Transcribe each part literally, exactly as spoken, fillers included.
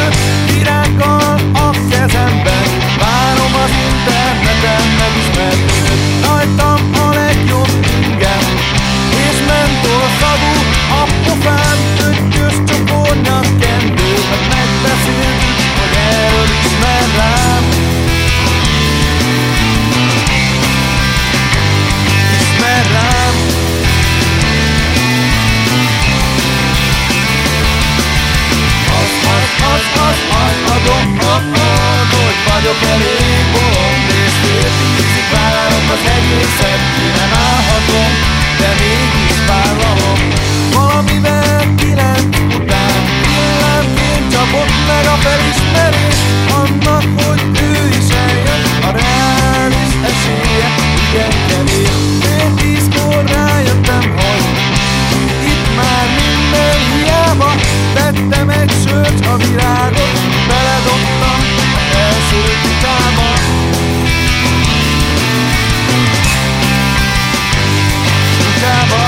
festő virággal a kezemben. Várom az interneten megismertőt, rajtam a legjobb ingem, és mentorszagú a pofám, ötkös csokornyak kendő, mert megbeszéltük, hogy erről ismer rám. Ismer rám. Az, az, az, az, az, adom, ad, ad, hogy vagyok elég bolond, és fél tízig várom az egészet, ki nem állhatom, de mégis vállalom. Valamivel kilenc után villámként csapott meg a felismerés annak, hogy ő is eljön, a reális esélye igen kevés. Fél tízkor rájöttem, hogy itt már minden hiába. Tettem egy sört, a virágot beledobtam az első kutába. Kutába.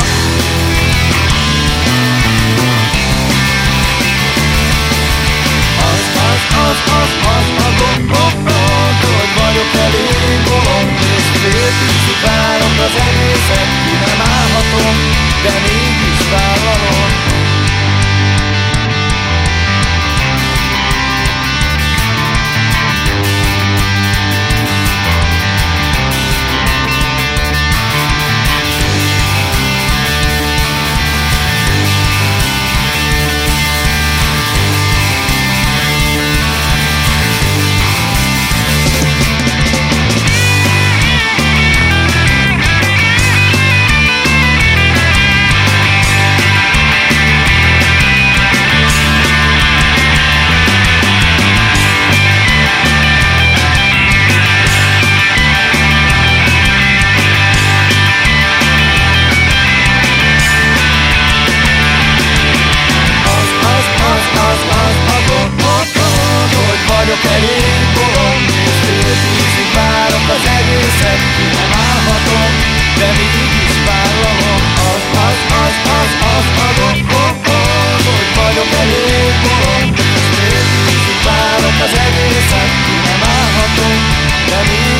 Az, az, az, az, az, azon kopott, hogy vagyok elég bolond, és fél tízig várom az egészet, ki nem állhatom, de mégis vállalom. Vagyok elég bolond, és fél tízig várok az egészet, ki nem állhatom, de mégis vállalom. Az, az, az, az, az, adom, kopod, hogy vagyok elég bolond, és fél tízig várok az egészet, ki nem állhatom, de mégis